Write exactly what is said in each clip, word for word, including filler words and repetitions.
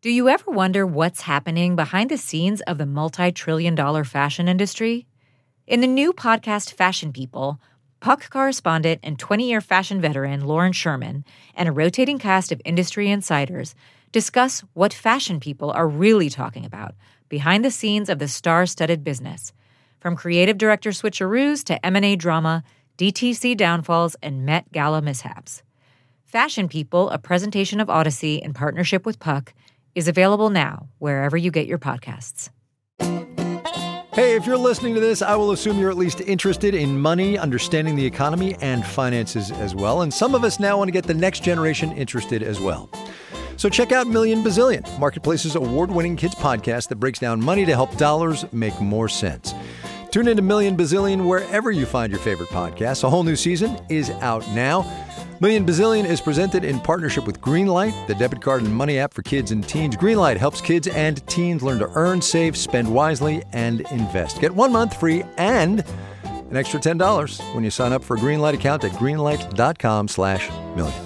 Do you ever wonder what's happening behind the scenes of the multi-trillion dollar fashion industry? In the new podcast Fashion People, Puck correspondent and twenty-year fashion veteran Lauren Sherman and a rotating cast of industry insiders discuss what fashion people are really talking about behind the scenes of the star-studded business, from creative director switcheroos to M and A drama, D T C downfalls, and Met Gala mishaps. Fashion People, a presentation of Odyssey in partnership with Puck, is available now wherever you get your podcasts. Hey, if you're listening to this, I will assume you're at least interested in money, understanding the economy, and finances as well. And some of us now want to get the next generation interested as well. So check out Million Bazillion, Marketplace's award-winning kids podcast that breaks down money to help dollars make more sense. Tune into Million Bazillion wherever you find your favorite podcasts. A whole new season is out now. Million Bazillion is presented in partnership with Greenlight, the debit card and money app for kids and teens. Greenlight helps kids and teens learn to earn, save, spend wisely, and invest. Get one month free and an extra ten dollars when you sign up for a Greenlight account at greenlight.com slash million.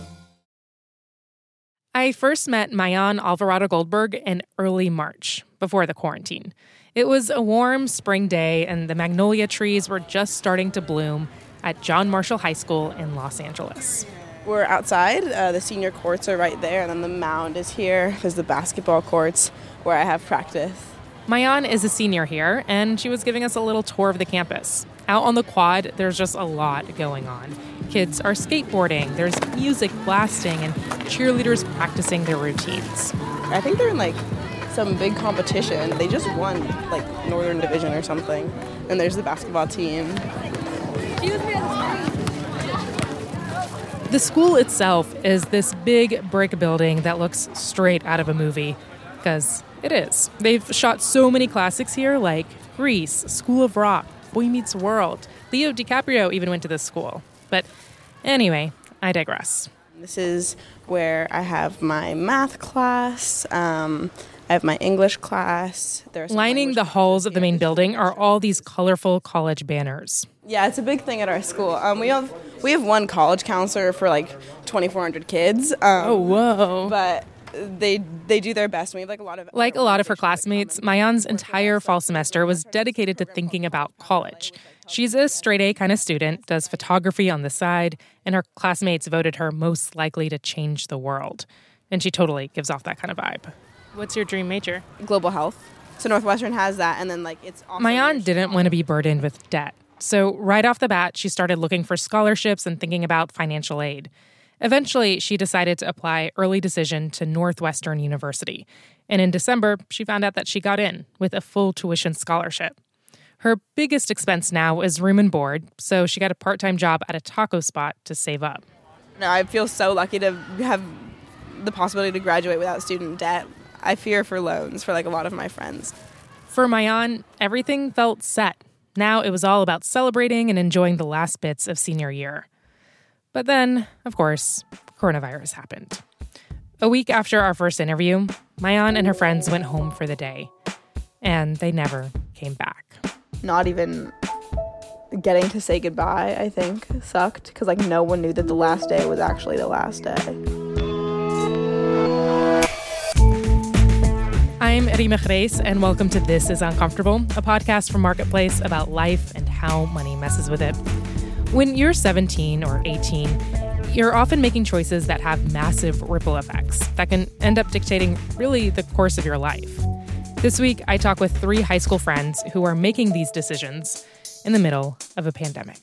I first met Maayan Alvarado Goldberg in early March, before the quarantine. It was a warm spring day, and the magnolia trees were just starting to bloom at John Marshall High School in Los Angeles. We're outside. Uh, the senior courts are right there, and then the mound is here. There's the basketball courts where I have practice. Maayan is a senior here, and she was giving us a little tour of the campus. Out on the quad, there's just a lot going on. Kids are skateboarding, there's music blasting, and cheerleaders practicing their routines. I think they're in, like, some big competition. They just won, like, Northern Division or something. And there's the basketball team. Excuse me. The school itself is this big brick building that looks straight out of a movie, because it is. They've shot so many classics here, like Grease, School of Rock, Boy Meets World. Leo DiCaprio even went to this school. But anyway, I digress. This is where I have my math class. Um, I have my English class. Lining the halls of the main building are all these colorful college banners. Yeah, it's a big thing at our school. Um, we have we have one college counselor for like twenty-four hundred kids. Um, oh, whoa. But they they do their best. We have like a lot of... Like a lot of her classmates, Maayan's entire fall semester was dedicated to thinking about college. She's a straight-A kind of student, does photography on the side, and her classmates voted her most likely to change the world. And she totally gives off that kind of vibe. What's your dream major? Global health. So Northwestern has that, and then like it's... Maayan didn't want to be burdened with debt. So right off the bat, she started looking for scholarships and thinking about financial aid. Eventually, she decided to apply early decision to Northwestern University. And in December, she found out that she got in with a full tuition scholarship. Her biggest expense now is room and board, so she got a part-time job at a taco spot to save up. No, I feel so lucky to have the possibility to graduate without student debt. I fear for loans for like a lot of my friends. For Maayan, everything felt set. Now it was all about celebrating and enjoying the last bits of senior year. But then, of course, coronavirus happened. A week after our first interview, Maayan and her friends went home for the day. And they never came back. Not even getting to say goodbye, I think, sucked. Because like no one knew that the last day was actually the last day. I'm Rima Grace, and welcome to This is Uncomfortable, a podcast from Marketplace about life and how money messes with it. When you're seventeen or eighteen, you're often making choices that have massive ripple effects that can end up dictating really the course of your life. This week, I talk with three high school friends who are making these decisions in the middle of a pandemic.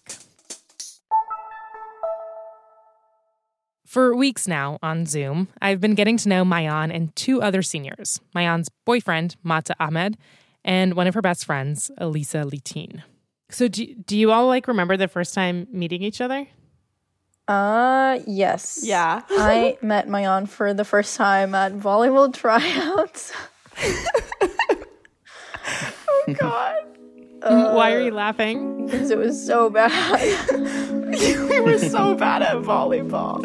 For weeks now on Zoom, I've been getting to know Maayan and two other seniors, Maayan's boyfriend, Mata Ahmed, and one of her best friends, Elisa Litin. So do, do you all, like, remember the first time meeting each other? Uh, yes. Yeah. I met Maayan for the first time at volleyball tryouts. Oh, God. Uh, Why are you laughing? Because it was so bad. We were so bad at volleyball.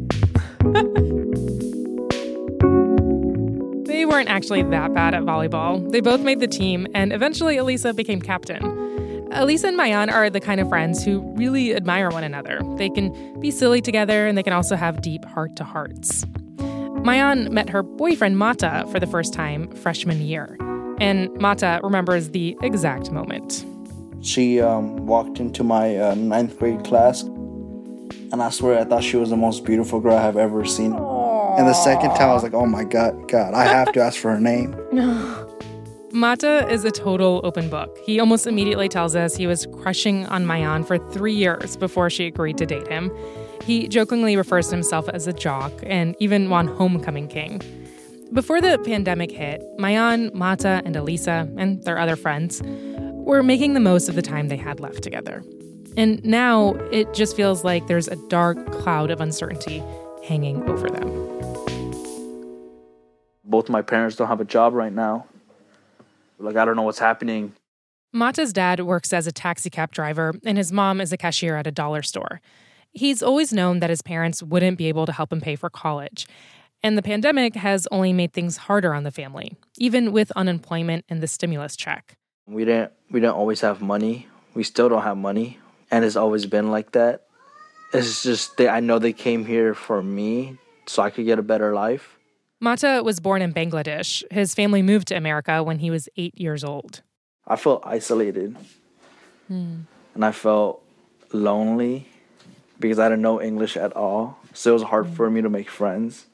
They weren't actually that bad at volleyball. They both made the team, and eventually Elisa became captain. Elisa and Maayan are the kind of friends who really admire one another. They can be silly together, and they can also have deep heart-to-hearts. Maayan met her boyfriend Mata for the first time freshman year. And Mata remembers the exact moment. She um, walked into my uh, ninth grade class, and I swear I thought she was the most beautiful girl I've ever seen. Aww. And the second time I was like, oh my God, God, I have to ask for her name. Mata is a total open book. He almost immediately tells us he was crushing on Maayan for three years before she agreed to date him. He jokingly refers to himself as a jock and even won homecoming king. Before the pandemic hit, Maayan, Mata, and Elisa, and their other friends, were making the most of the time they had left together. And now it just feels like there's a dark cloud of uncertainty hanging over them. Both my parents don't have a job right now. Like, I don't know what's happening. Mata's dad works as a taxi cab driver, and his mom is a cashier at a dollar store. He's always known that his parents wouldn't be able to help him pay for college. And the pandemic has only made things harder on the family, even with unemployment and the stimulus check. We didn't we didn't always have money. We still don't have money. And it's always been like that. It's just, they, I know they came here for me so I could get a better life. Mata was born in Bangladesh. His family moved to America when he was eight years old. I felt isolated. Hmm. And I felt lonely because I didn't know English at all. So it was hard for me to make friends.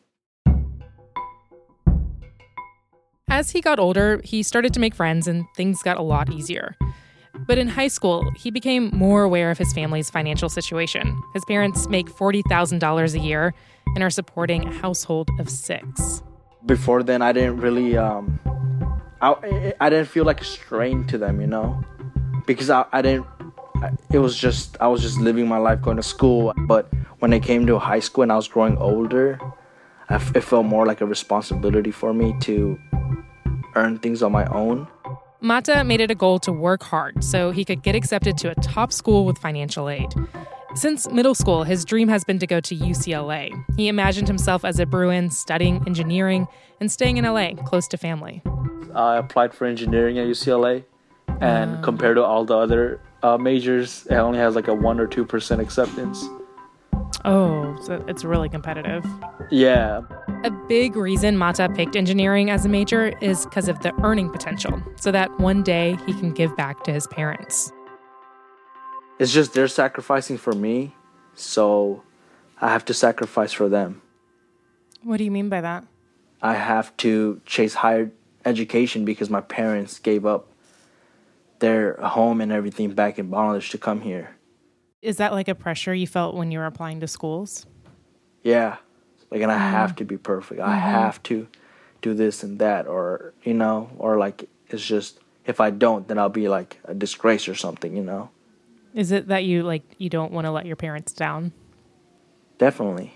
As he got older, he started to make friends and things got a lot easier. But in high school, he became more aware of his family's financial situation. His parents make forty thousand dollars a year and are supporting a household of six. Before then, I didn't really, um, I, I didn't feel like a strain to them, you know? Because I, I didn't, it was just, I was just living my life, going to school. But when it came to high school and I was growing older, I, it felt more like a responsibility for me to earn things on my own. Mata made it a goal to work hard so he could get accepted to a top school with financial aid. Since middle school, his dream has been to go to U C L A. He imagined himself as a Bruin, studying engineering and staying in L A, close to family. I applied for engineering at U C L A, and wow. compared to all the other uh, majors, it only has like a one or two percent acceptance. Oh, so it's really competitive. Yeah. A big reason Mata picked engineering as a major is because of the earning potential, so that one day he can give back to his parents. It's just they're sacrificing for me, so I have to sacrifice for them. What do you mean by that? I have to chase higher education because my parents gave up their home and everything back in Bangladesh to come here. Is that like a pressure you felt when you were applying to schools? Yeah. Like, and I mm. have to be perfect. Mm-hmm. I have to do this and that, or, you know, or like, it's just, if I don't, then I'll be like a disgrace or something, you know? Is it that you, like, you don't want to let your parents down? Definitely.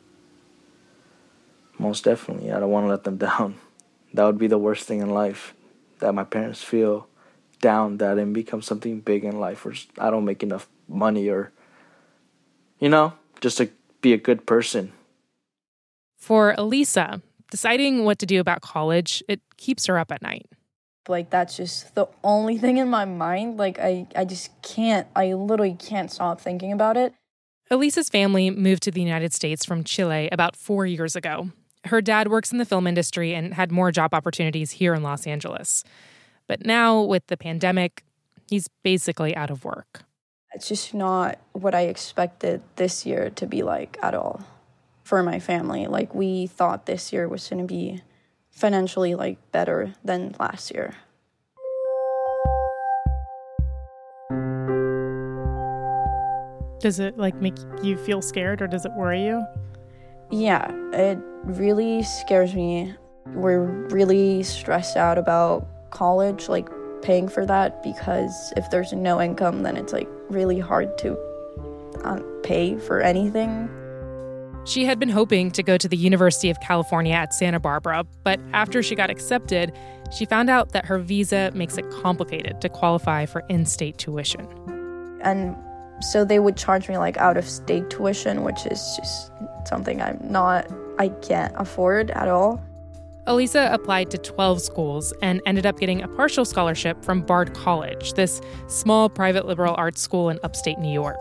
Most definitely. I don't want to let them down. That would be the worst thing in life, that my parents feel down, that I didn't become something big in life, or I don't make enough money, or, you know, just to be a good person. For Elisa, deciding what to do about college, it keeps her up at night. Like, that's just the only thing in my mind. Like, I, I just can't, I literally can't stop thinking about it. Elisa's family moved to the United States from Chile about four years ago. Her dad works in the film industry and had more job opportunities here in Los Angeles. But now, with the pandemic, he's basically out of work. It's just not what I expected this year to be like at all for my family. Like, we thought this year was going to be financially, like, better than last year. Does it, like, make you feel scared, or does it worry you? Yeah, it really scares me. We're really stressed out about college, like, paying for that, because if there's no income, then it's, like, really hard to uh, pay for anything. She had been hoping to go to the University of California at Santa Barbara, but after she got accepted, she found out that her visa makes it complicated to qualify for in-state tuition. And so they would charge me, like, out-of-state tuition, which is just something I'm not, I can't afford at all. Elisa applied to twelve schools and ended up getting a partial scholarship from Bard College, this small private liberal arts school in upstate New York.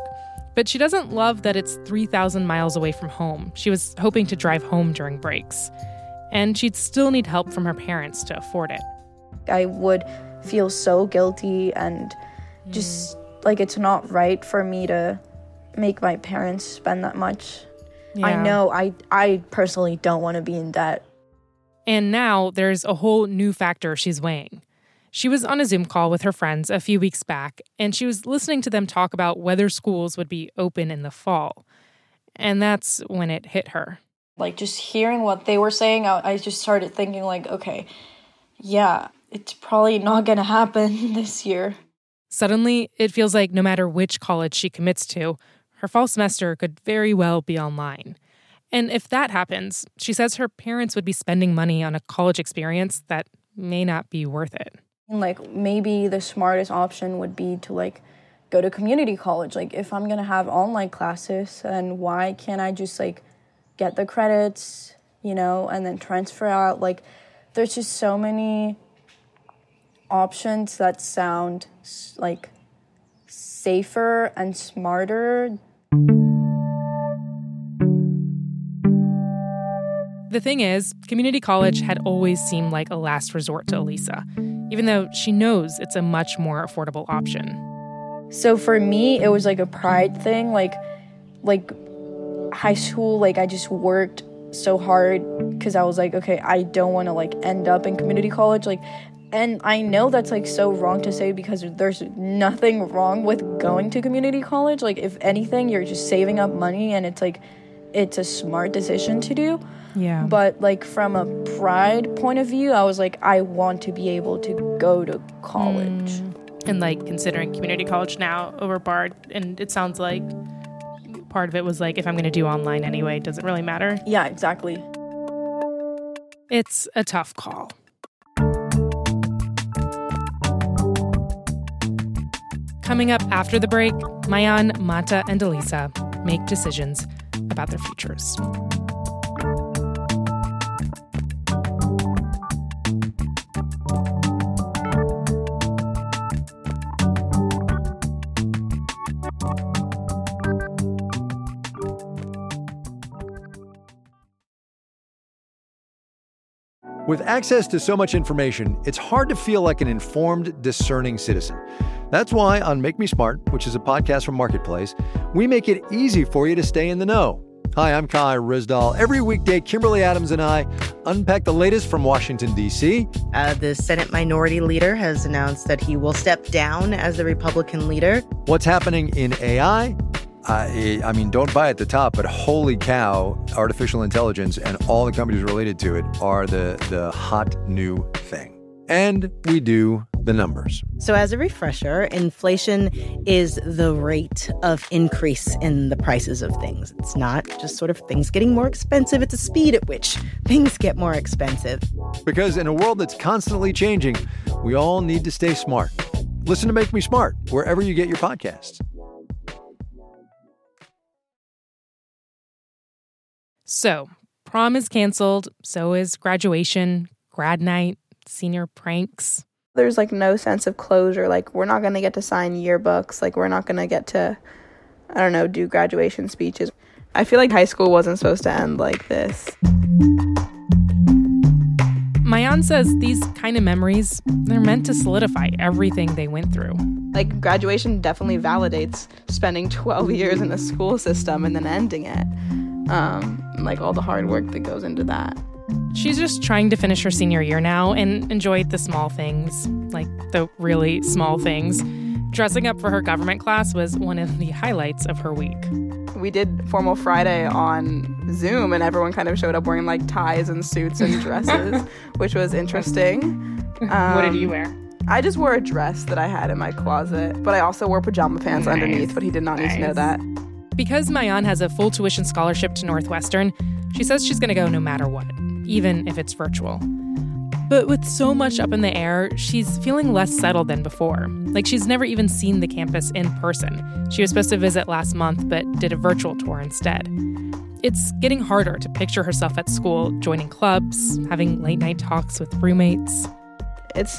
But she doesn't love that it's three thousand miles away from home. She was hoping to drive home during breaks. And she'd still need help from her parents to afford it. I would feel so guilty and just mm. like it's not right for me to make my parents spend that much. Yeah. I know I, I personally don't want to be in debt. And now there's a whole new factor she's weighing. She was on a Zoom call with her friends a few weeks back, and she was listening to them talk about whether schools would be open in the fall. And that's when it hit her. Like, just hearing what they were saying, I, I just started thinking, like, okay, yeah, it's probably not going to happen this year. Suddenly, it feels like no matter which college she commits to, her fall semester could very well be online. And if that happens, she says her parents would be spending money on a college experience that may not be worth it. Like, maybe the smartest option would be to, like, go to community college. Like, if I'm going to have online classes, then why can't I just, like, get the credits, you know, and then transfer out? Like, there's just so many options that sound, like, safer and smarter. The thing is, community college had always seemed like a last resort to Elisa, even though she knows it's a much more affordable option. So for me, it was like a pride thing. Like, like high school, like I just worked so hard because I was like, okay, I don't want to like end up in community college. Like, and I know that's like so wrong to say because there's nothing wrong with going to community college. Like, if anything, you're just saving up money and it's like, it's a smart decision to do. Yeah. But like from a pride point of view, I was like, I want to be able to go to college. Mm. And like considering community college now over Bard, and it sounds like part of it was like, if I'm going to do online anyway, does it really matter? Yeah, exactly. It's a tough call. Coming up after the break, Maayan, Mata, and Elisa make decisions about their futures. With access to so much information, it's hard to feel like an informed, discerning citizen. That's why on Make Me Smart, which is a podcast from Marketplace, we make it easy for you to stay in the know. Hi, I'm Kai Rizdal. Every weekday, Kimberly Adams and I unpack the latest from Washington, D C. Uh, the Senate Minority Leader has announced that he will step down as the Republican leader. What's happening in A I? Uh, I mean, don't buy at the top, but holy cow, artificial intelligence and all the companies related to it are the, the hot new thing. And we do the numbers. So as a refresher, inflation is the rate of increase in the prices of things. It's not just sort of things getting more expensive. It's the speed at which things get more expensive. Because in a world that's constantly changing, we all need to stay smart. Listen to Make Me Smart wherever you get your podcasts. So, prom is canceled, so is graduation, grad night, senior pranks. There's like no sense of closure. Like, we're not going to get to sign yearbooks. Like, we're not going to get to, I don't know, do graduation speeches. I feel like high school wasn't supposed to end like this. Maayan says these kind of memories, they're meant to solidify everything they went through. Like, graduation definitely validates spending twelve years in the school system and then ending it. Um, like all the hard work that goes into that. She's just trying to finish her senior year now and enjoy the small things, like the really small things. Dressing up for her government class was one of the highlights of her week. We did Formal Friday on Zoom, and everyone kind of showed up wearing like ties and suits and dresses, which was interesting. Um, what did you wear? I just wore a dress that I had in my closet, but I also wore pajama pants nice. underneath, but he did not nice. need to know that. Because Maayan has a full tuition scholarship to Northwestern, she says she's going to go no matter what, even if it's virtual. But with so much up in the air, she's feeling less settled than before. Like, she's never even seen the campus in person. She was supposed to visit last month, but did a virtual tour instead. It's getting harder to picture herself at school, joining clubs, having late-night talks with roommates. It's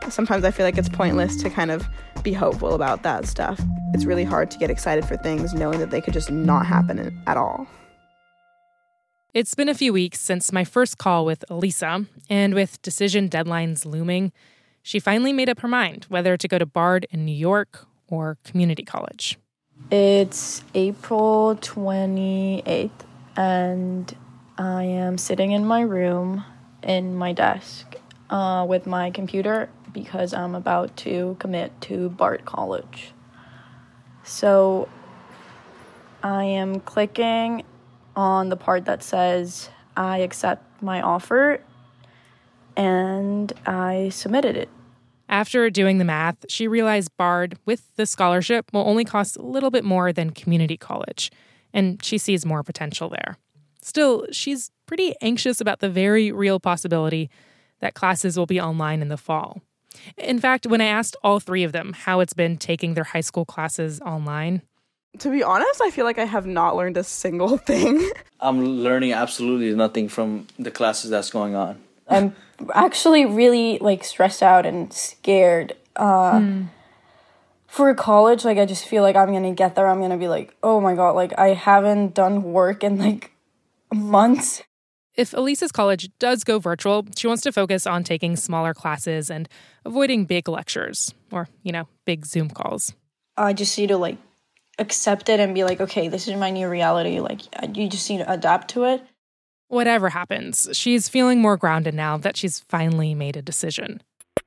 sometimes I feel like it's pointless to kind of be hopeful about that stuff. It's really hard to get excited for things knowing that they could just not happen at all. It's been a few weeks since my first call with Elisa, and with decision deadlines looming, she finally made up her mind whether to go to Bard in New York or community college. It's April twenty-eighth, and I am sitting in my room in my desk uh, with my computer because I'm about to commit to Bard College. So I am clicking on the part that says I accept my offer, and I submitted it. After doing the math, she realized Bard, with the scholarship, will only cost a little bit more than community college, and she sees more potential there. Still, she's pretty anxious about the very real possibility that classes will be online in the fall. In fact, when I asked all three of them how it's been taking their high school classes online, To be honest, I feel like I have not learned a single thing. I'm learning absolutely nothing from the classes that's going on. I'm actually really, like, stressed out and scared. Uh, mm. For college, like, I just feel like I'm going to get there. I'm going to be like, oh, my God, like, I haven't done work in, like, months. If Elisa's college does go virtual, she wants to focus on taking smaller classes and avoiding big lectures or, you know, big Zoom calls. I just need to, like, accept it and be like, okay, this is my new reality. Like, you just need to adapt to it. Whatever happens, she's feeling more grounded now that she's finally made a decision.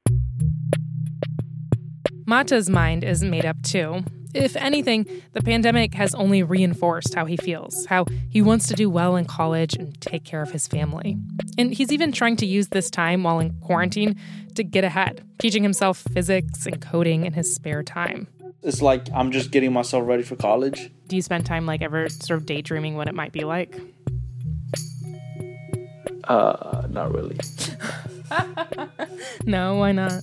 Mata's mind is made up too. If anything, the pandemic has only reinforced how he feels, how he wants to do well in college and take care of his family. And he's even trying to use this time while in quarantine to get ahead, teaching himself physics and coding in his spare time. It's like I'm just getting myself ready for college. Do you spend time like ever sort of daydreaming what it might be like? Uh, not really. No, why not?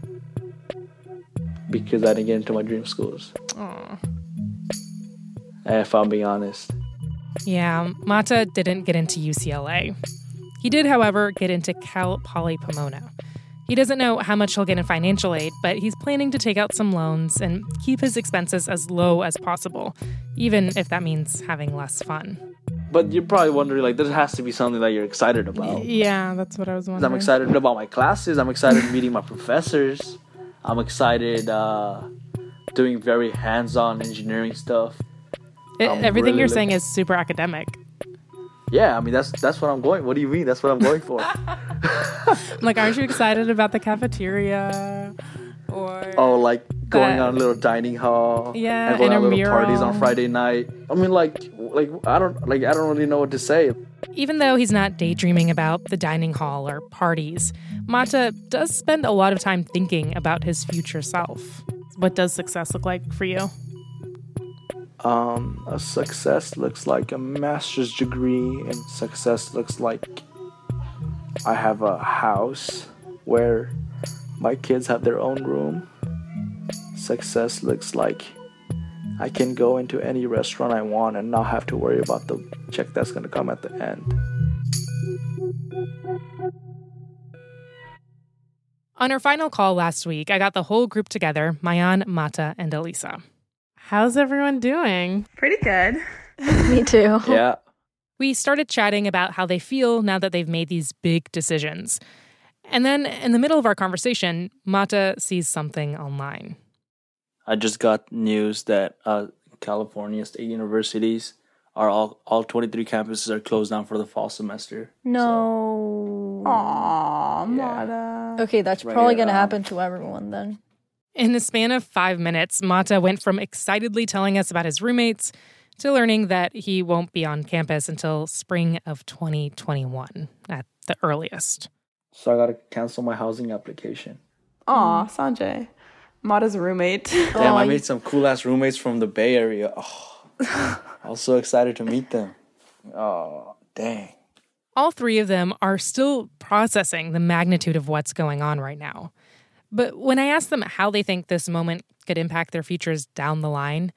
Because I didn't get into my dream schools. Aww. If I'm being honest. Yeah, Mata didn't get into U C L A. He did, however, get into Cal Poly Pomona. He doesn't know how much he'll get in financial aid, but he's planning to take out some loans and keep his expenses as low as possible, even if that means having less fun. But you're probably wondering, like, this has to be something that you're excited about. Yeah, that's what I was wondering. I'm excited about my classes. I'm excited meeting my professors. I'm excited uh, doing very hands-on engineering stuff. It, everything really you're saying is super academic. Yeah, I mean, that's that's what I'm going. What do you mean? That's what I'm going for. I'm like, aren't you excited about the cafeteria? Or oh, like going that, on a little dining hall. Yeah, and going and on a little mural. Parties on Friday night. I mean, like, like I don't like I don't really know what to say. Even though he's not daydreaming about the dining hall or parties, Mata does spend a lot of time thinking about his future self. What does success look like for you? Um, a success looks like a master's degree, and success looks like I have a house where my kids have their own room. Success looks like I can go into any restaurant I want and not have to worry about the check that's going to come at the end. On our final call last week, I got the whole group together, Mayan, Mata, and Elisa. How's everyone doing? Pretty good. Me too. Yeah. We started chatting about how they feel now that they've made these big decisions. And then in the middle of our conversation, Mata sees something online. I just got news that uh, California state universities are all, all twenty-three campuses are closed down for the fall semester. No. So. Aww, Mata. Yeah. Okay, that's right probably here, going to um, happen to everyone then. In the span of five minutes, Mata went from excitedly telling us about his roommates to learning that he won't be on campus until spring of twenty twenty-one at the earliest. So I got to cancel my housing application. Aw, Sanjay. Mata's roommate. Damn, oh, I you... made some cool-ass roommates from the Bay Area. Oh, I was so excited to meet them. Oh, dang. All three of them are still processing the magnitude of what's going on right now. But when I asked them how they think this moment could impact their futures down the line,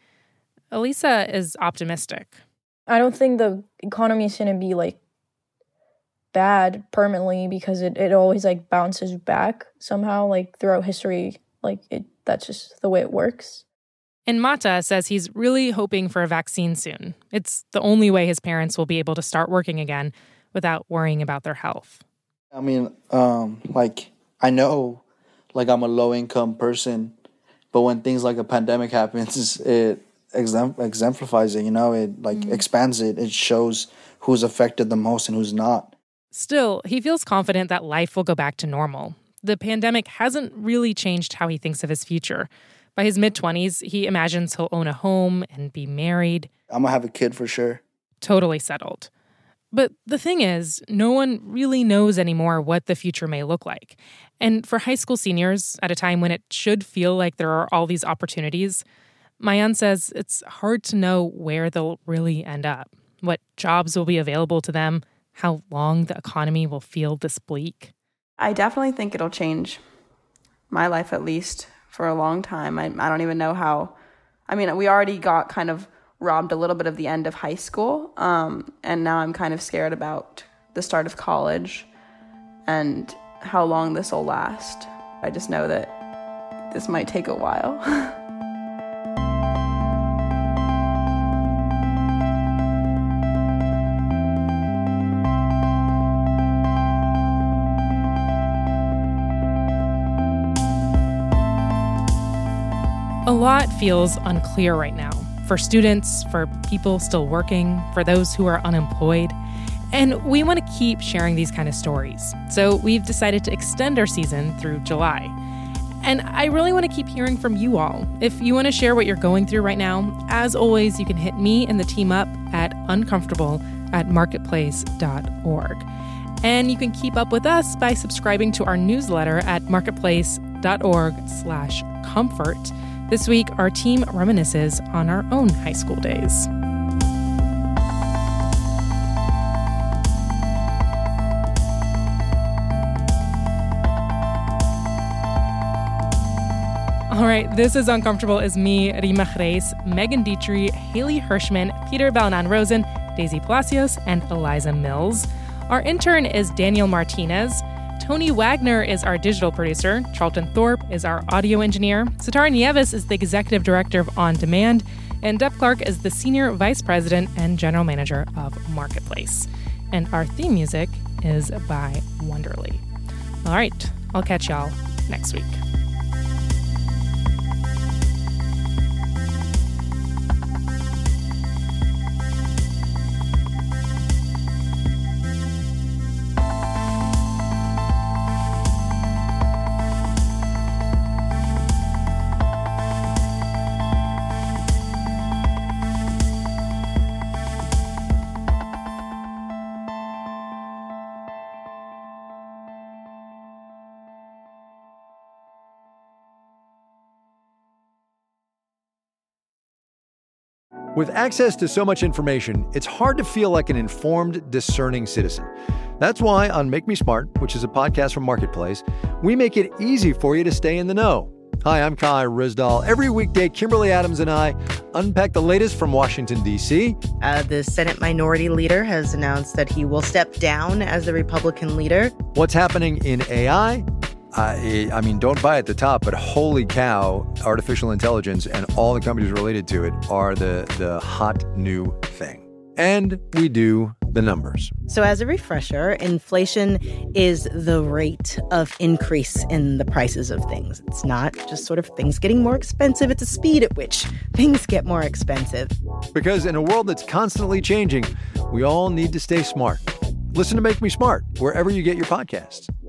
Elisa is optimistic. I don't think the economy is going to be, like, bad permanently because it, it always like bounces back somehow, like throughout history, like it that's just the way it works. And Mata says he's really hoping for a vaccine soon. It's the only way his parents will be able to start working again without worrying about their health. I mean, um, like, I know, like, I'm a low-income person, but when things like a pandemic happens, it exempl- exemplifies it, you know? It, like, mm-hmm. expands it. It shows who's affected the most and who's not. Still, he feels confident that life will go back to normal. The pandemic hasn't really changed how he thinks of his future. By his mid-twenties, he imagines he'll own a home and be married. I'm gonna have a kid for sure. Totally settled. But the thing is, no one really knows anymore what the future may look like. And for high school seniors, at a time when it should feel like there are all these opportunities, Maayan says it's hard to know where they'll really end up, what jobs will be available to them, how long the economy will feel this bleak. I definitely think it'll change my life, at least, for a long time. I, I don't even know how. I mean, we already got kind of robbed a little bit of the end of high school, um, and now I'm kind of scared about the start of college and how long this will last. I just know that this might take a while. A lot feels unclear right now. For students, for people still working, for those who are unemployed. And we want to keep sharing these kind of stories. So we've decided to extend our season through July. And I really want to keep hearing from you all. If you want to share what you're going through right now, as always, you can hit me and the team up at uncomfortable at marketplace dot org. And you can keep up with us by subscribing to our newsletter at marketplace dot org slash comfort. This week, our team reminisces on our own high school days. All right, This is Uncomfortable is me, Rima Reis, Megan Dietrich, Haley Hirschman, Peter Balanan-Rosen, Daisy Palacios, and Eliza Mills. Our intern is Daniel Martinez. Tony Wagner is our digital producer. Charlton Thorpe is our audio engineer. Satara Nieves is the executive director of On Demand. And Deb Clark is the senior vice president and general manager of Marketplace. And our theme music is by Wonderly. All right, I'll catch y'all next week. With access to so much information, it's hard to feel like an informed, discerning citizen. That's why on Make Me Smart, which is a podcast from Marketplace, we make it easy for you to stay in the know. Hi, I'm Kai Rizdal. Every weekday, Kimberly Adams and I unpack the latest from Washington, D C. Uh, the Senate Minority Leader has announced that he will step down as the Republican leader. What's happening in A I? I, I mean, don't buy at the top, but holy cow, artificial intelligence and all the companies related to it are the, the hot new thing. And we do the numbers. So as a refresher, inflation is the rate of increase in the prices of things. It's not just sort of things getting more expensive. It's a speed at which things get more expensive. Because in a world that's constantly changing, we all need to stay smart. Listen to Make Me Smart wherever you get your podcasts.